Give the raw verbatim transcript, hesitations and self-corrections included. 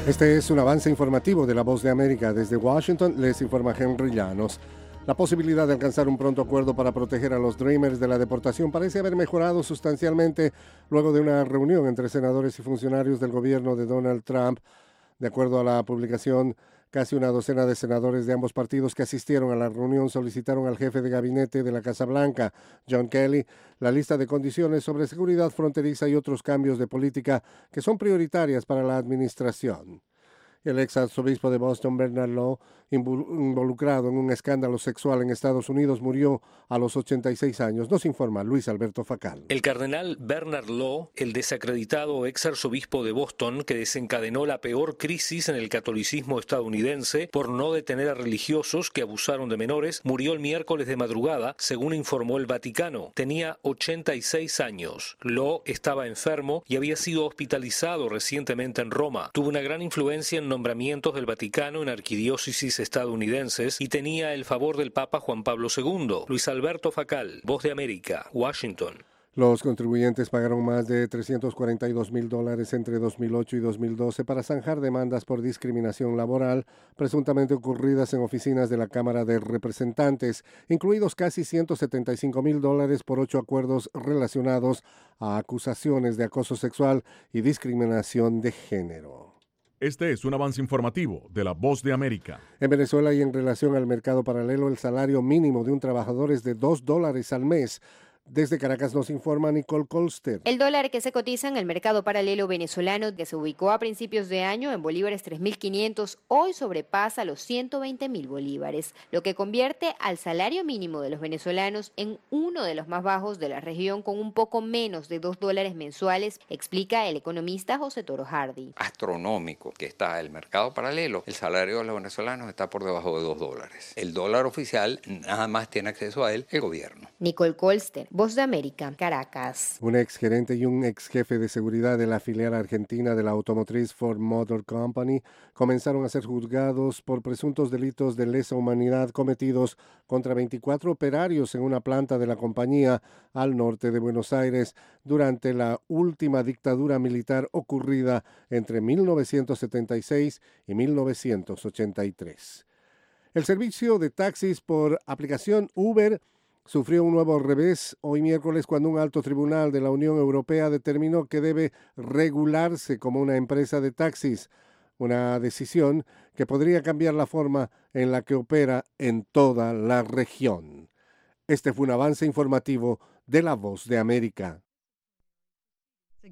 Este es un avance informativo de La Voz de América. Desde Washington les informa Henry Llanos. La posibilidad de alcanzar un pronto acuerdo para proteger a los Dreamers de la deportación parece haber mejorado sustancialmente luego de una reunión entre senadores y funcionarios del gobierno de Donald Trump. De acuerdo a la publicación, casi una docena de senadores de ambos partidos que asistieron a la reunión solicitaron al jefe de gabinete de la Casa Blanca, John Kelly, la lista de condiciones sobre seguridad fronteriza y otros cambios de política que son prioritarias para la administración. El ex arzobispo de Boston, Bernard Law, involucrado en un escándalo sexual en Estados Unidos, murió a los ochenta y seis años. Nos informa Luis Alberto Facal. El cardenal Bernard Law, el desacreditado ex arzobispo de Boston que desencadenó la peor crisis en el catolicismo estadounidense por no detener a religiosos que abusaron de menores, murió el miércoles de madrugada, según informó el Vaticano. Tenía ochenta y seis años. Law estaba enfermo y había sido hospitalizado recientemente en Roma. Tuvo una gran influencia en nombramientos del Vaticano en arquidiócesis estadounidenses y tenía el favor del Papa Juan Pablo segundo. Luis Alberto Facal, Voz de América, Washington. Los contribuyentes pagaron más de trescientos cuarenta y dos mil dólares entre dos mil ocho y dos mil doce para zanjar demandas por discriminación laboral presuntamente ocurridas en oficinas de la Cámara de Representantes, incluidos casi ciento setenta y cinco mil dólares por ocho acuerdos relacionados a acusaciones de acoso sexual y discriminación de género. Este es un avance informativo de La Voz de América. En Venezuela y en relación al mercado paralelo, el salario mínimo de un trabajador es de dos dólares al mes. Desde Caracas nos informa Nicole Colster. El dólar que se cotiza en el mercado paralelo venezolano, que se ubicó a principios de año en bolívares tres mil quinientos, hoy sobrepasa los ciento veinte mil bolívares, lo que convierte al salario mínimo de los venezolanos en uno de los más bajos de la región, con un poco menos de dos dólares mensuales, explica el economista José Toro Hardy. Astronómico que está el mercado paralelo, el salario de los venezolanos está por debajo de dos dólares. El dólar oficial nada más tiene acceso a él el gobierno. Nicole Colster, Voz de América, Caracas. Un ex gerente y un ex jefe de seguridad de la filial argentina de la automotriz Ford Motor Company comenzaron a ser juzgados por presuntos delitos de lesa humanidad cometidos contra veinticuatro operarios en una planta de la compañía al norte de Buenos Aires durante la última dictadura militar ocurrida entre mil novecientos setenta y seis y mil novecientos ochenta y tres. El servicio de taxis por aplicación Uber sufrió un nuevo revés hoy miércoles cuando un alto tribunal de la Unión Europea determinó que debe regularse como una empresa de taxis, una decisión que podría cambiar la forma en la que opera en toda la región. Este fue un avance informativo de La Voz de América.